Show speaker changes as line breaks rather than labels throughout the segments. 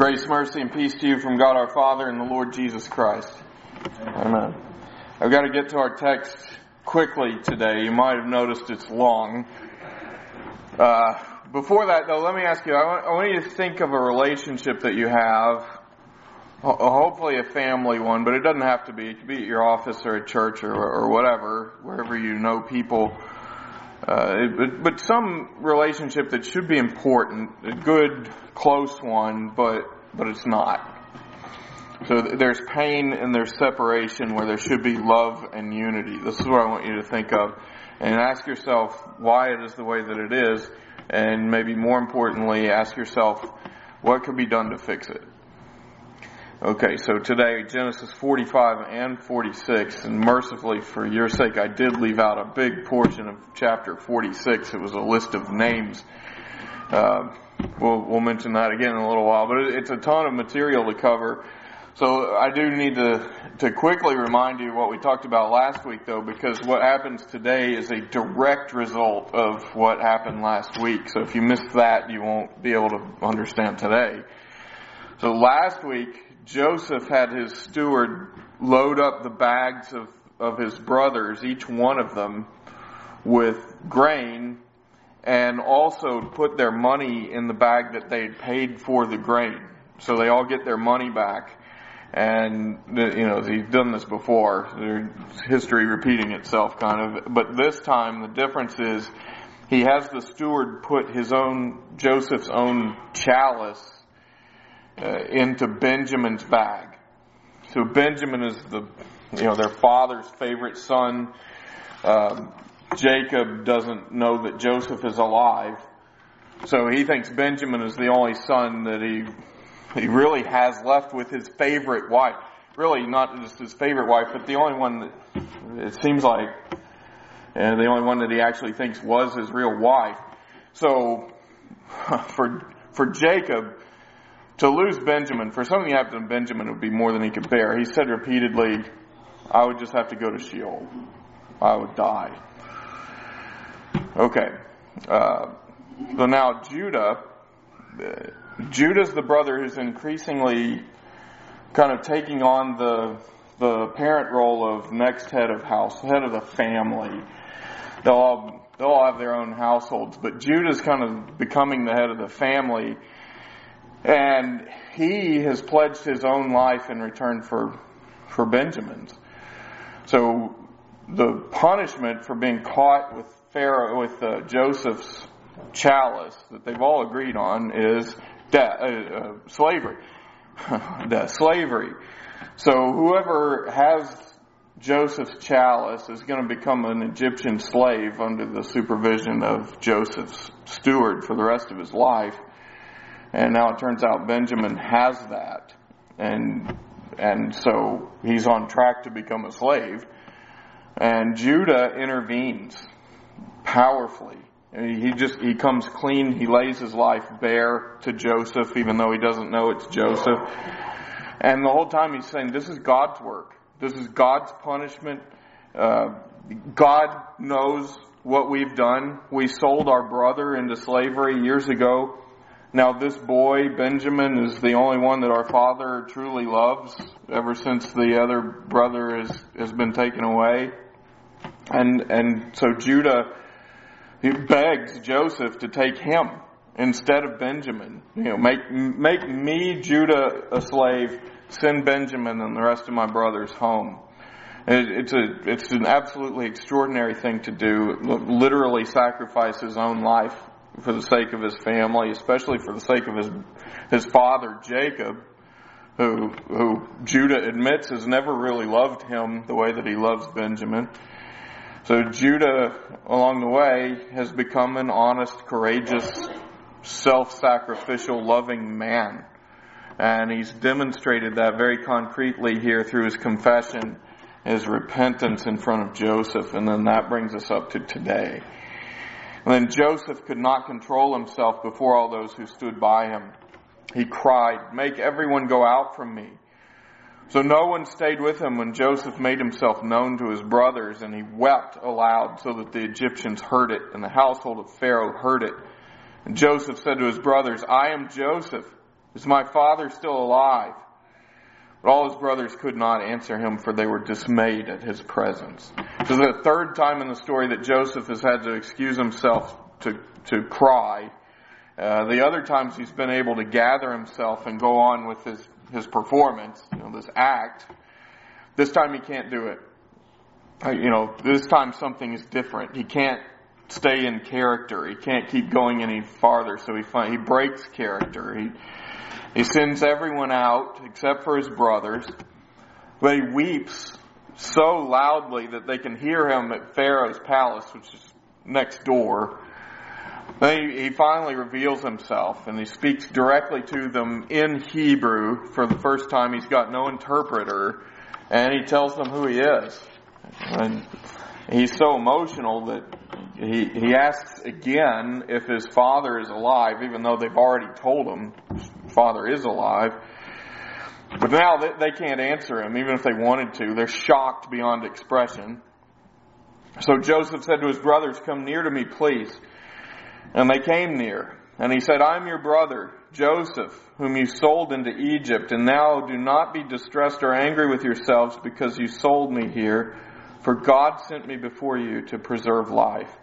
Grace, mercy, and peace to you from God our Father and the Lord Jesus Christ. Amen. I've got to get to our text quickly today. You might have noticed it's long. Before that, though, let me ask you, I want you to think of a relationship that you have, hopefully a family one, but it doesn't have to be. It could be at your office or at church or whatever, wherever you know people. But some relationship that should be important, a good, close one, but it's not. So there's pain and there's separation where there should be love and unity. This is what I want you to think of. And ask yourself why it is the way that it is. And maybe more importantly, ask yourself what could be done to fix it. Okay, so today, Genesis 45 and 46, and mercifully for your sake, I did leave out a big portion of chapter 46. It was a list of names. We'll mention that again in a little while, but it's a ton of material to cover. So I do need to quickly remind you what we talked about last week, though, because what happens today is a direct result of what happened last week. So if you missed that, you won't be able to understand today. So last week, Joseph had his steward load up the bags of his brothers, each one of them, with grain, and also put their money in the bag that they had paid for the grain. So they all get their money back. And, he's done this before. There's history repeating itself, kind of. But this time, the difference is he has the steward put Joseph's own chalice into Benjamin's bag. So Benjamin is their father's favorite son. Jacob doesn't know that Joseph is alive. So he thinks Benjamin is the only son that he really has left with his favorite wife. Really not just his favorite wife, but the only one that it seems like, the only one that he actually thinks was his real wife. So for Jacob, to lose Benjamin, for something to happen to Benjamin, would be more than he could bear. He said repeatedly, I would just have to go to Sheol. I would die. Okay. So now Judah's the brother who's increasingly kind of taking on the parent role of next head of the family. They'll all have their own households, but Judah's kind of becoming the head of the family. And he has pledged his own life in return for Benjamin's. So the punishment for being caught with Joseph's chalice that they've all agreed on is slavery. Slavery. So whoever has Joseph's chalice is going to become an Egyptian slave under the supervision of Joseph's steward for the rest of his life. And now it turns out Benjamin has that. And so he's on track to become a slave. And Judah intervenes powerfully. He comes clean. He lays his life bare to Joseph, even though he doesn't know it's Joseph. And the whole time he's saying, this is God's work. This is God's punishment. God knows what we've done. We sold our brother into slavery years ago. Now this boy, Benjamin, is the only one that our father truly loves ever since the other brother has been taken away. And so Judah, he begs Joseph to take him instead of Benjamin. Make me, Judah, a slave, send Benjamin and the rest of my brothers home. It's an absolutely extraordinary thing to do. Literally sacrifice his own life for the sake of his family, especially for the sake of his father Jacob, who Judah admits has never really loved him the way that he loves Benjamin. So Judah, along the way, has become an honest, courageous, self-sacrificial, loving man. And he's demonstrated that very concretely here through his confession, his repentance in front of Joseph, and then that brings us up to today. And then Joseph could not control himself before all those who stood by him. He cried, "Make everyone go out from me." So no one stayed with him when Joseph made himself known to his brothers, and he wept aloud so that the Egyptians heard it, and the household of Pharaoh heard it. And Joseph said to his brothers, "I am Joseph. Is my father still alive?" But all his brothers could not answer him, for they were dismayed at his presence. This is the third time in the story that Joseph has had to excuse himself to cry. The other times he's been able to gather himself and go on with his performance, this act. This time he can't do it. This time something is different. He can't stay in character. He can't keep going any farther, so he breaks character. He sends everyone out except for his brothers, but he weeps so loudly that they can hear him at Pharaoh's palace, which is next door. Then he finally reveals himself, and he speaks directly to them in Hebrew for the first time. He's got no interpreter, and he tells them who he is. And he's so emotional that he asks again if his father is alive, even though they've already told him his father is alive. But now they can't answer him, even if they wanted to. They're shocked beyond expression. So Joseph said to his brothers, "Come near to me, please." And they came near. And he said, "I am your brother, Joseph, whom you sold into Egypt. And now do not be distressed or angry with yourselves because you sold me here. For God sent me before you to preserve life."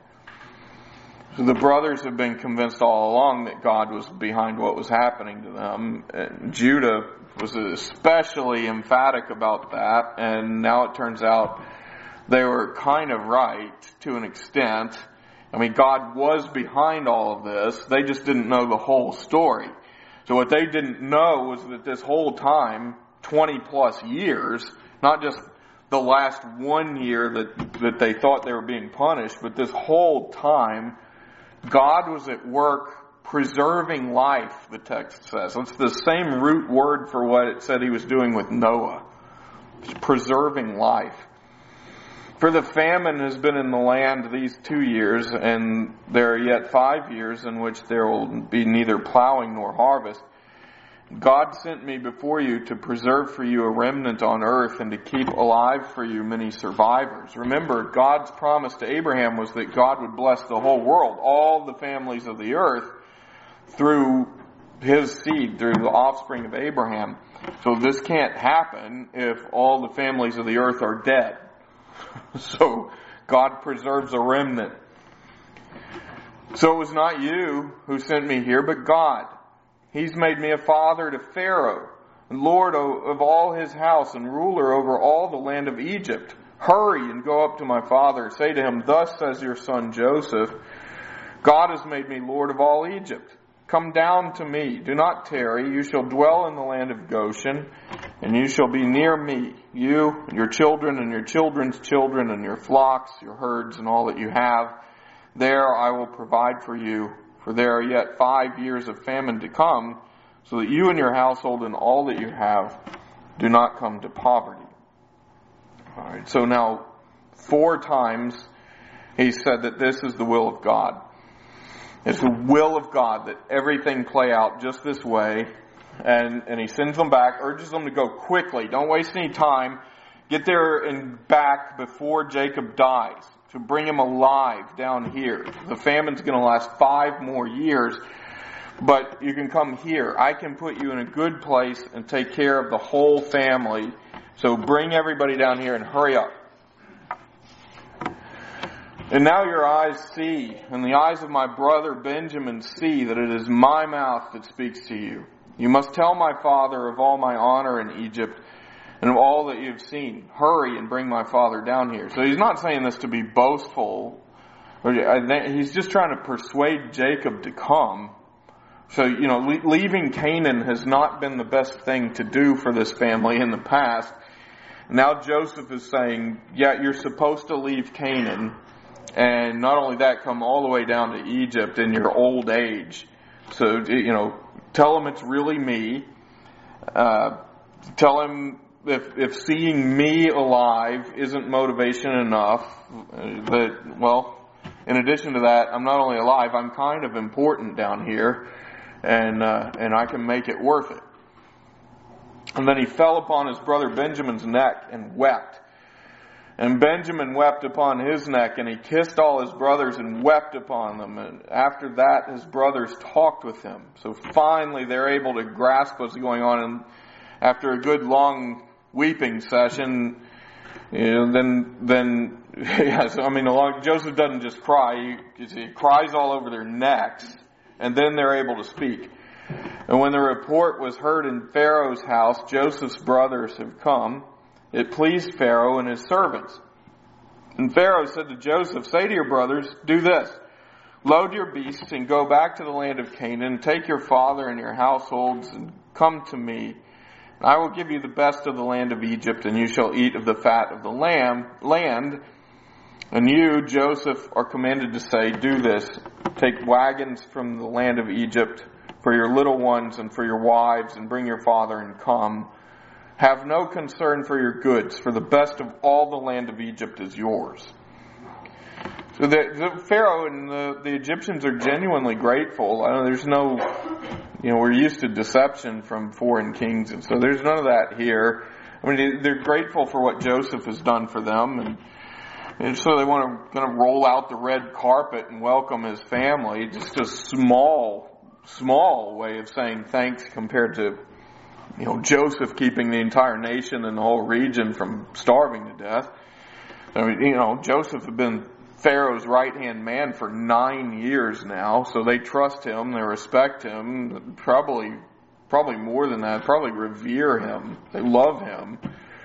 So the brothers have been convinced all along that God was behind what was happening to them. And Judah was especially emphatic about that. And now it turns out they were kind of right to an extent. God was behind all of this. They just didn't know the whole story. So what they didn't know was that this whole time, 20 plus years, not just the last 1 year that they thought they were being punished, but this whole time, God was at work preserving life, the text says. It's the same root word for what it said he was doing with Noah. It's preserving life. For the famine has been in the land these 2 years, and there are yet 5 years in which there will be neither plowing nor harvest. God sent me before you to preserve for you a remnant on earth and to keep alive for you many survivors. Remember, God's promise to Abraham was that God would bless the whole world, all the families of the earth, through his seed, through the offspring of Abraham. So this can't happen if all the families of the earth are dead. So God preserves a remnant. So it was not you who sent me here, but God. He's made me a father to Pharaoh, Lord of all his house, and ruler over all the land of Egypt. Hurry and go up to my father. Say to him, "Thus says your son Joseph, God has made me Lord of all Egypt. Come down to me. Do not tarry. You shall dwell in the land of Goshen, and you shall be near me, you and your children and your children's children and your flocks, your herds, and all that you have. There I will provide for you. For there are yet 5 years of famine to come, so that you and your household and all that you have do not come to poverty." All right, so now 4 times he said that this is the will of God. It's the will of God that everything play out just this way. And he sends them back, urges them to go quickly. Don't waste any time. Get there and back before Jacob dies, to bring him alive down here. The famine's going to last 5 more years, but you can come here. I can put you in a good place and take care of the whole family. So bring everybody down here and hurry up. And now your eyes see, and the eyes of my brother Benjamin see, that it is my mouth that speaks to you. You must tell my father of all my honor in Egypt and of all that you've seen. Hurry and bring my father down here. So he's not saying this to be boastful. He's just trying to persuade Jacob to come. So, leaving Canaan has not been the best thing to do for this family in the past. Now Joseph is saying, yeah, you're supposed to leave Canaan. And not only that, come all the way down to Egypt in your old age. So, tell him it's really me. Tell him if seeing me alive isn't motivation enough, in addition to that, I'm not only alive, I'm kind of important down here, and I can make it worth it. And then he fell upon his brother Benjamin's neck and wept. And Benjamin wept upon his neck, and he kissed all his brothers and wept upon them. And after that, his brothers talked with him. So finally, they're able to grasp what's going on. And after a good long weeping session, Joseph doesn't just cry. He cries all over their necks, and then they're able to speak. And when the report was heard in Pharaoh's house, Joseph's brothers have come. It pleased Pharaoh and his servants. And Pharaoh said to Joseph, say to your brothers, do this. Load your beasts and go back to the land of Canaan. Take your father and your households and come to me. I will give you the best of the land of Egypt, and you shall eat of the fat of the land. And you, Joseph, are commanded to say, do this. Take wagons from the land of Egypt for your little ones and for your wives, and bring your father and come. Have no concern for your goods, for the best of all the land of Egypt is yours. So the Pharaoh and the Egyptians are genuinely grateful. There's no, we're used to deception from foreign kings, and so there's none of that here. They're grateful for what Joseph has done for them, and so they want to kind of roll out the red carpet and welcome his family. Just a small way of saying thanks compared to Joseph keeping the entire nation and the whole region from starving to death. Joseph had been Pharaoh's right-hand man for 9 years now, so they trust him, they respect him, probably more than that, probably revere him, they love him.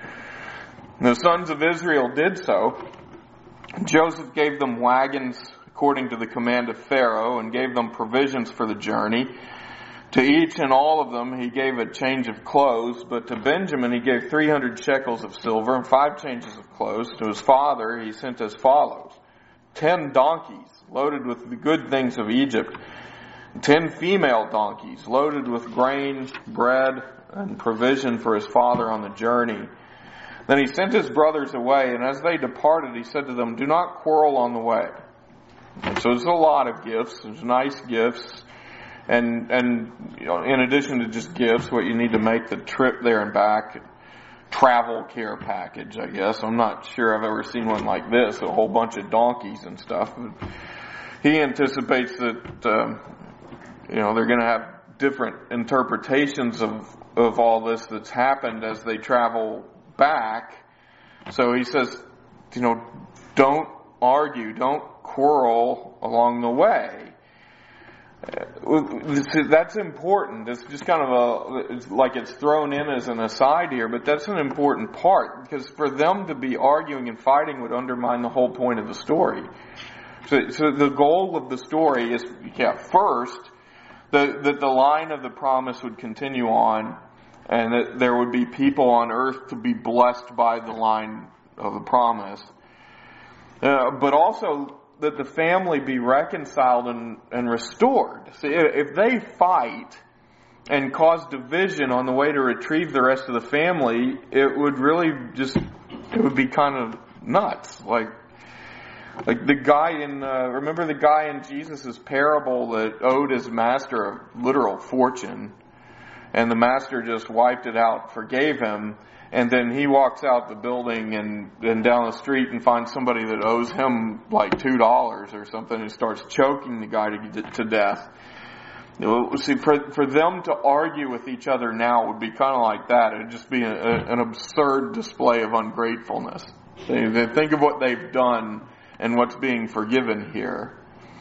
The sons of Israel did so. Joseph gave them wagons according to the command of Pharaoh, and gave them provisions for the journey. To each and all of them he gave a change of clothes, but to Benjamin he gave 300 shekels of silver and 5 changes of clothes. To his father he sent as follows: 10 donkeys loaded with the good things of Egypt, 10 female donkeys loaded with grain, bread, and provision for his father on the journey. Then he sent his brothers away, and as they departed he said to them, do not quarrel on the way. And so there's a lot of gifts, there's nice gifts. And in addition to just gifts, what you need to make the trip there and back, travel care package, I guess. I'm not sure I've ever seen one like this, a whole bunch of donkeys and stuff. But he anticipates that, they're going to have different interpretations of all this that's happened as they travel back. So he says, don't argue, don't quarrel along the way. That's important. It's just kind of it's like it's thrown in as an aside here, but that's an important part, because for them to be arguing and fighting would undermine the whole point of the story. So the goal of the story is, first, that the line of the promise would continue on, and that there would be people on earth to be blessed by the line of the promise. But also that the family be reconciled and restored. See, if they fight and cause division on the way to retrieve the rest of the family, it would really it would be kind of nuts. Like the guy remember the guy in Jesus' parable that owed his master a literal fortune, and the master just wiped it out, forgave him, and then he walks out the building and down the street and finds somebody that owes him like $2 or something, and starts choking the guy to death. See, for them to argue with each other now would be kind of like that. It would just be an absurd display of ungratefulness. They think of what they've done and what's being forgiven here.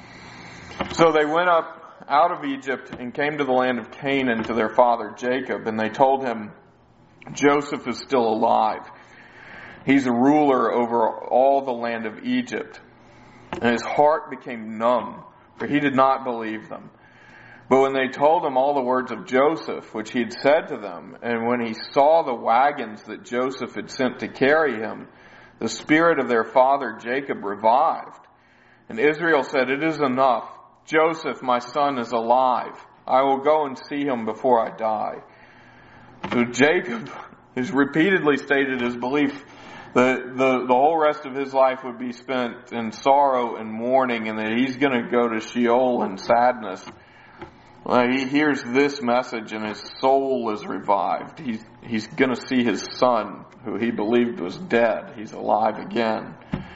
So they went up out of Egypt and came to the land of Canaan to their father Jacob, and they told him, Joseph is still alive. He's a ruler over all the land of Egypt. And his heart became numb, for he did not believe them. But when they told him all the words of Joseph, which he had said to them, and when he saw the wagons that Joseph had sent to carry him, the spirit of their father Jacob revived. And Israel said, it is enough. Joseph, my son, is alive. I will go and see him before I die. So Jacob has repeatedly stated his belief that the whole rest of his life would be spent in sorrow and mourning, and that he's going to go to Sheol in sadness. He hears this message and his soul is revived. He's going to see his son, who he believed was dead. He's alive again.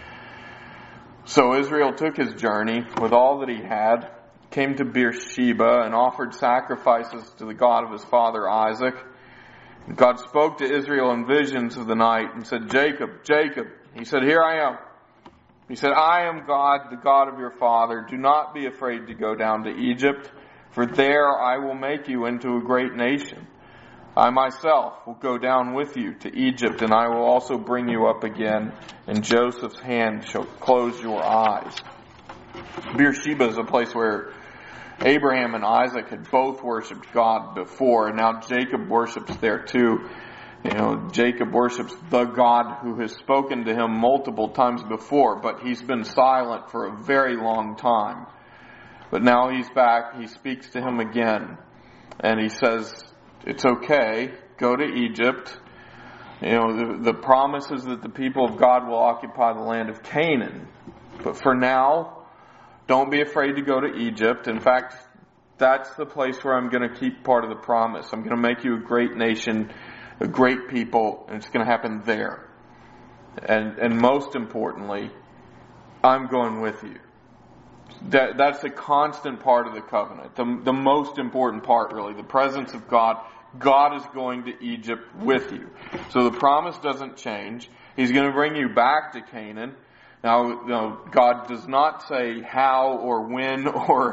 So Israel took his journey with all that he had, came to Beersheba and offered sacrifices to the God of his father Isaac. God spoke to Israel in visions of the night and said, "Jacob, Jacob." He said, "Here I am." He said, "I am God, the God of your father. Do not be afraid to go down to Egypt, for there I will make you into a great nation. I myself will go down with you to Egypt, and I will also bring you up again, and Joseph's hand shall close your eyes." Beersheba is a place where Abraham and Isaac had both worshipped God before, and now Jacob worships there too. Jacob worships the God who has spoken to him multiple times before, but he's been silent for a very long time. But now he's back, he speaks to him again, and he says, "It's okay, go to Egypt." The promise is that the people of God will occupy the land of Canaan. But for now, don't be afraid to go to Egypt. In fact, that's the place where I'm going to keep part of the promise. I'm going to make you a great nation, a great people, and it's going to happen there. And most importantly, I'm going with you. That's the constant part of the covenant. The most important part, really, the presence of God. God is going to Egypt with you. So the promise doesn't change. He's going to bring you back to Canaan. Now, God does not say how or when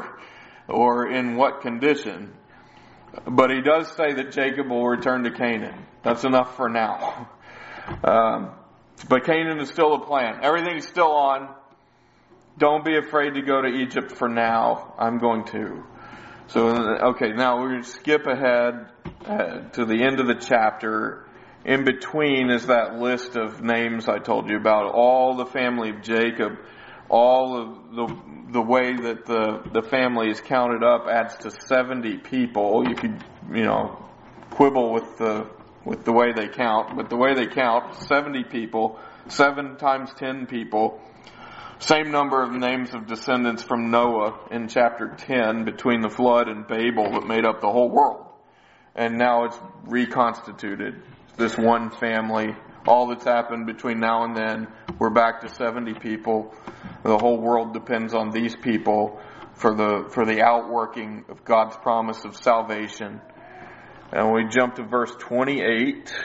or in what condition. But he does say that Jacob will return to Canaan. That's enough for now. But Canaan is still a plan. Everything's still on. Don't be afraid to go to Egypt for now. I'm going to. So, okay, now we're going to skip ahead to the end of the chapter. In between is that list of names I told you about. All the family of Jacob. All of the way that the family is counted up adds to 70 people. You could, quibble with the way they count. But the way they count, 70 people. 7 times 10 people. Same number of names of descendants from Noah in chapter 10 between the flood and Babel that made up the whole world. And now it's reconstituted. This one family, all that's happened between now and then, we're back to 70 people. The whole world depends on these people for the outworking of God's promise of salvation. And we jump to verse 28.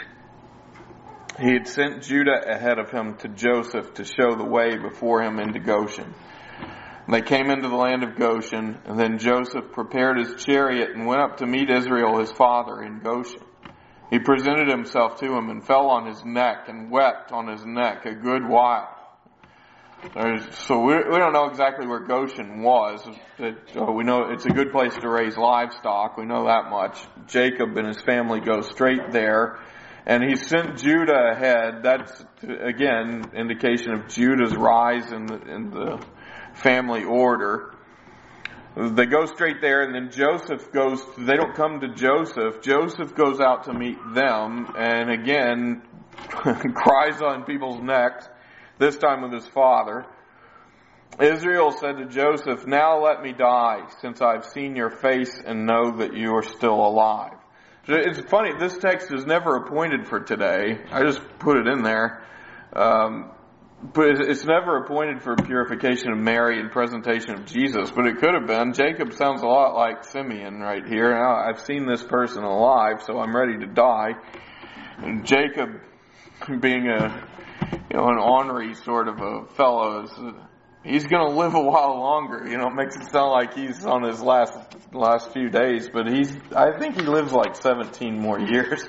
He had sent Judah ahead of him to Joseph to show the way before him into Goshen. They came into the land of Goshen, and then Joseph prepared his chariot and went up to meet Israel his father in Goshen. He presented himself to him and fell on his neck and wept on his neck a good while. So we don't know exactly where Goshen was. We know it's a good place to raise livestock. We know that much. Jacob and his family go straight there. And he sent Judah ahead. That's, again, indication of Judah's rise in the family order. They go straight there, and then Joseph goes, they don't come to Joseph. Joseph goes out to meet them, and again, cries on people's necks, this time with his father. Israel said to Joseph, "Now let me die, since I've seen your face and know that you are still alive." It's funny, this text is never appointed for today. I just put it in there. But it's never appointed for purification of Mary and presentation of Jesus, but it could have been. Jacob sounds a lot like Simeon right here. Now, I've seen this person alive, so I'm ready to die. And Jacob, being an ornery sort of a fellow, he's going to live a while longer. It makes it sound like he's on his last few days, but I think he lives like 17 more years.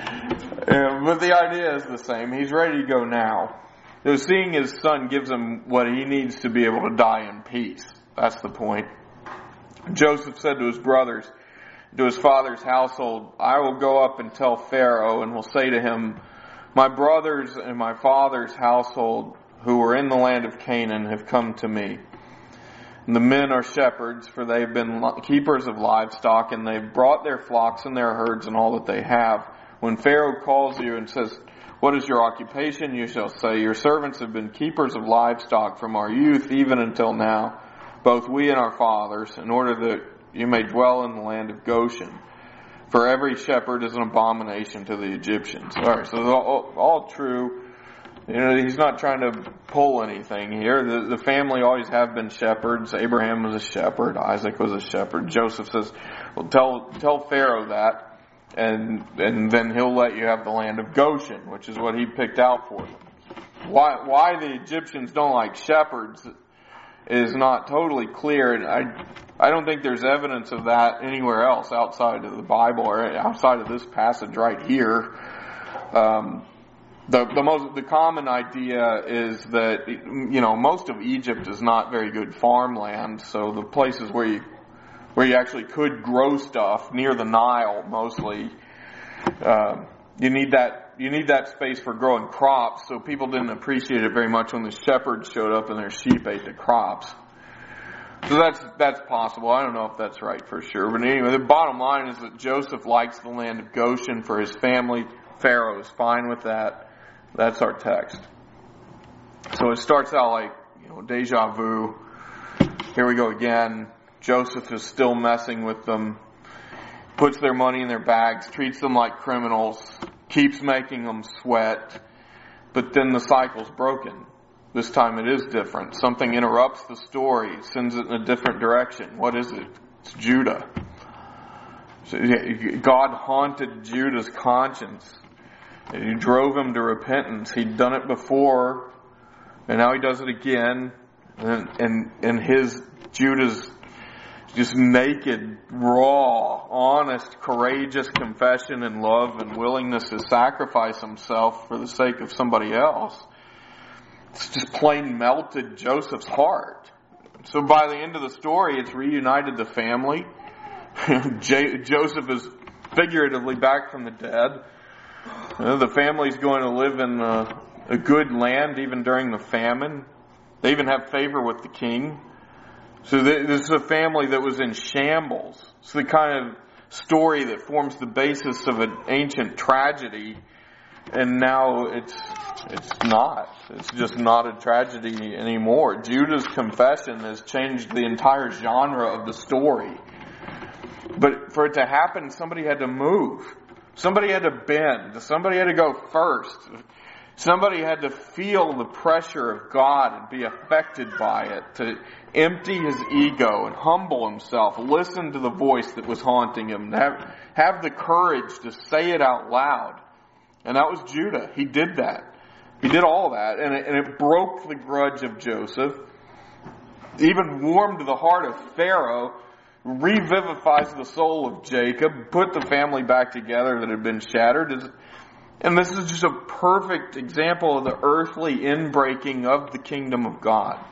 But the idea is the same. He's ready to go now. Seeing his son gives him what he needs to be able to die in peace. That's the point. Joseph said to his brothers, to his father's household, "I will go up and tell Pharaoh, and will say to him, my brothers and my father's household who were in the land of Canaan have come to me. And the men are shepherds, for they have been keepers of livestock, and they've brought their flocks and their herds and all that they have. When Pharaoh calls you and says, 'What is your occupation?' you shall say, 'Your servants have been keepers of livestock from our youth even until now, both we and our fathers, in order that you may dwell in the land of Goshen. For every shepherd is an abomination to the Egyptians. All right, so it's all true. He's not trying to pull anything here. The family always have been shepherds. Abraham was a shepherd. Isaac was a shepherd. Joseph says, well, tell Pharaoh that, and then he'll let you have the land of Goshen, which is what he picked out for them. Why the Egyptians don't like shepherds is not totally clear, and I don't think there's evidence of that anywhere else outside of the Bible or outside of this passage right here. The common idea is that most of Egypt is not very good farmland, so the places where you actually could grow stuff near the Nile mostly, you need that space for growing crops. So people didn't appreciate it very much when the shepherds showed up and their sheep ate the crops. So that's possible. I don't know if that's right for sure. But anyway, the bottom line is that Joseph likes the land of Goshen for his family. Pharaoh is fine with that. That's our text. So it starts out like, deja vu. Here we go again. Joseph is still messing with them. Puts their money in their bags. Treats them like criminals. Keeps making them sweat. But then the cycle's broken. This time it is different. Something interrupts the story, sends it in a different direction. What is it? It's Judah. So God haunted Judah's conscience. He drove him to repentance. He'd done it before, and now he does it again. And Judah's just naked, raw, honest, courageous confession and love and willingness to sacrifice himself for the sake of somebody else. It's just plain melted Joseph's heart. So by the end of the story, it's reunited the family. Joseph is figuratively back from the dead. The family's going to live in a good land even during the famine. They even have favor with the king. So this is a family that was in shambles. It's the kind of story that forms the basis of an ancient tragedy. And now it's not. It's just not a tragedy anymore. Judah's confession has changed the entire genre of the story. But for it to happen, somebody had to move. Somebody had to bend. Somebody had to go first. Somebody had to feel the pressure of God and be affected by it, to empty his ego and humble himself, listen to the voice that was haunting him, have the courage to say it out loud. And that was Judah. He did that. He did all that, and it broke the grudge of Joseph, even warmed the heart of Pharaoh, revivifies the soul of Jacob, put the family back together that had been shattered. And this is just a perfect example of the earthly inbreaking of the kingdom of God.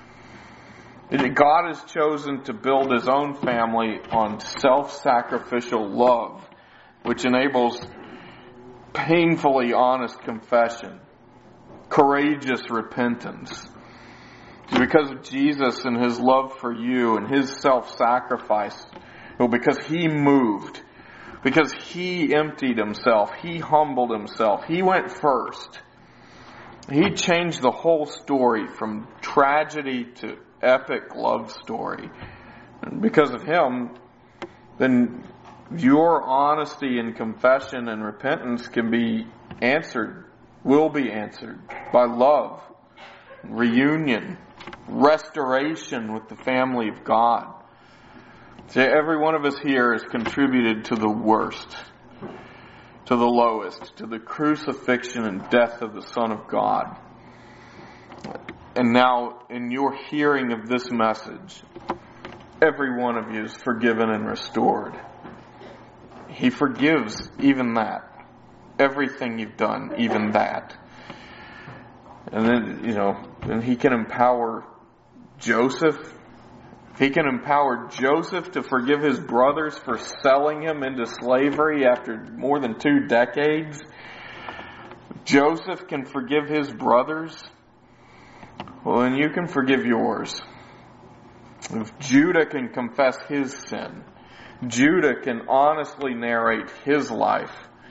God has chosen to build his own family on self-sacrificial love, which enables painfully honest confession, courageous repentance. Because of Jesus and his love for you and his self-sacrifice, because he moved, because he emptied himself, he humbled himself, he went first. He changed the whole story from tragedy to epic love story. And because of him, then your honesty and confession and repentance can be answered, will be answered by love, reunion, restoration with the family of God. See, every one of us here has contributed to the worst, to the lowest, to the crucifixion and death of the Son of God. And now, in your hearing of this message, every one of you is forgiven and restored. He forgives even that. Everything you've done, even that. And then, and he can empower Joseph. He can empower Joseph to forgive his brothers for selling him into slavery after more than 2 decades. Joseph can forgive his brothers. Well, then you can forgive yours. If Judah can confess his sin, Judah can honestly narrate his life,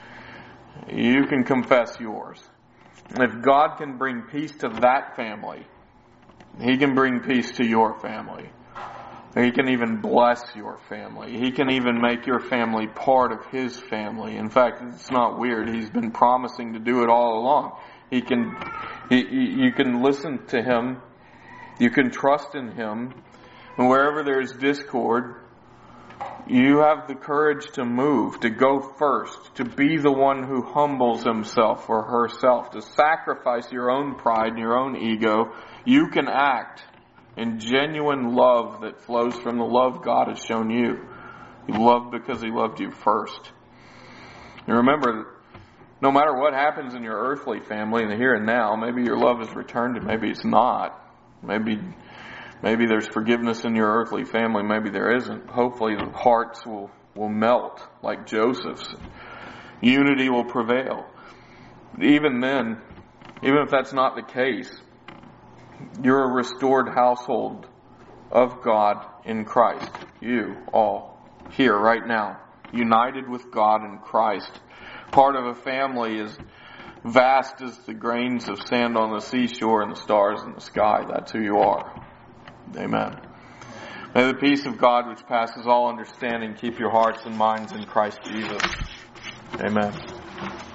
you can confess yours. If God can bring peace to that family, he can bring peace to your family. He can even bless your family. He can even make your family part of His family. In fact, it's not weird. He's been promising to do it all along. You can listen to Him. You can trust in Him. And wherever there's discord, you have the courage to move, to go first, to be the one who humbles himself or herself, to sacrifice your own pride and your own ego. You can act in genuine love that flows from the love God has shown you. You love because He loved you first. And remember, no matter what happens in your earthly family in the here and now, maybe your love is returned and maybe it's not. Maybe there's forgiveness in your earthly family, maybe there isn't. Hopefully the hearts will melt like Joseph's. Unity will prevail. Even then, even if that's not the case, you're a restored household of God in Christ. You all here right now, united with God in Christ. Part of a family as vast as the grains of sand on the seashore and the stars in the sky. That's who you are. Amen. May the peace of God, which passes all understanding, keep your hearts and minds in Christ Jesus. Amen.